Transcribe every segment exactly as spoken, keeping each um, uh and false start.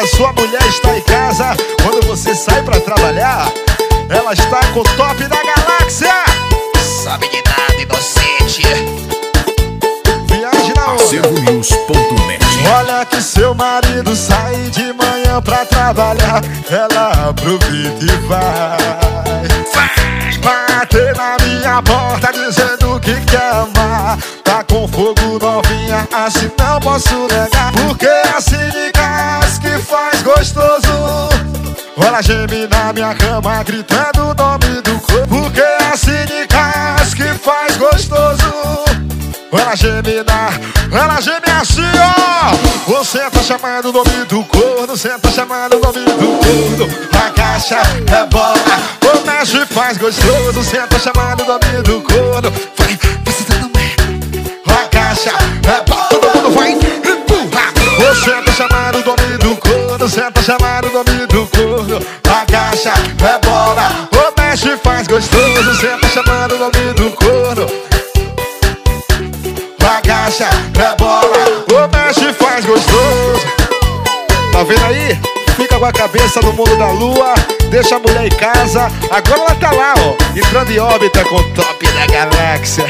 a sua mulher está em casa, quando você sai pra trabalhar, ela está com o top da galáxia. Sabe de nada, inocente. Viagem na onda. Servonews ponto net. Olha que seu marido sai de manhã pra trabalhar, ela aproveita e vai. Vai bater na minha porta dizendo que quer amar. Tá com fogo novinha, assim não posso negar. Porque assim de gás que faz gostoso. Ela geme na minha cama gritando o nome do corpo. Porque assim de gás que faz gostoso. Ela geme na... Ela geme assim, ó. Você tá chamando o nome do corno. Você tá chamando o nome do corno. Agacha, rebola, o mexe faz gostoso. Você tá chamando o nome do corno. Vai, você tá no meio. Agacha, rebola, todo mundo vai empurrar. Você tá chamando o nome do corno. Você tá chamando o nome do corno. Agacha, rebola, o mexe faz gostoso. Você tá chamando o nome do corno. Agacha, rebola, o mexe faz gostoso. Tá vendo aí? Fica com a cabeça no mundo da lua, deixa a mulher em casa. Agora ela tá lá, ó, entrando em órbita com o top da galáxia.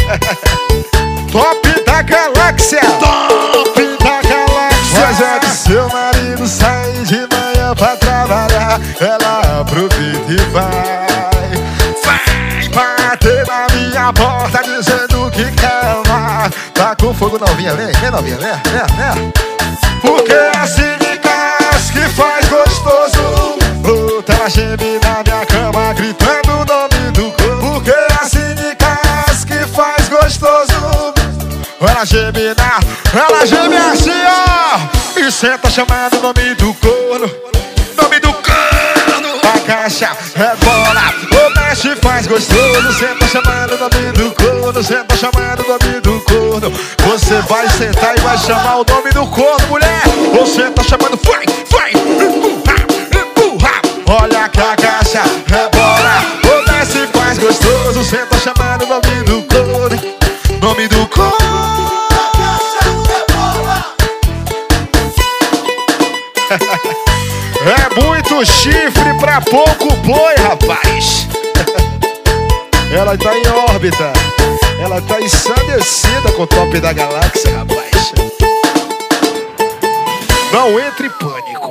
Top da galáxia. Top da galáxia. Mas é que seu marido sai de manhã pra trabalhar, ela aproveita e vai. Vai bater na minha porta dizendo que quer amar. Tá com fogo novinha, vem, vem novinha, vem, vem, vem. Porque assim de gás que faz gostoso. Outra ela geme na minha cama gritando o nome do corpo. Porque assim de gás que faz gostoso. Ela geme na... Ela geme assim, ó. E senta chamando o nome do corno. Nome do corno. Agacha, rebola, o mexe faz gostoso. Cê tá chamando o nome do corno. Cê tá chamando o nome do corno. Você vai sentar e vai chamar o nome do corno, mulher. Você tá chamando, vai, vai, empurra, empurra. Olha que agacha, rebola, o mexe faz gostoso. Cê tá chamando o nome do corno. Nome do corno. É muito chifre pra pouco boi, rapaz. Ela tá em órbita. Ela tá ensandecida com o top da galáxia, rapaz. Não entre em pânico.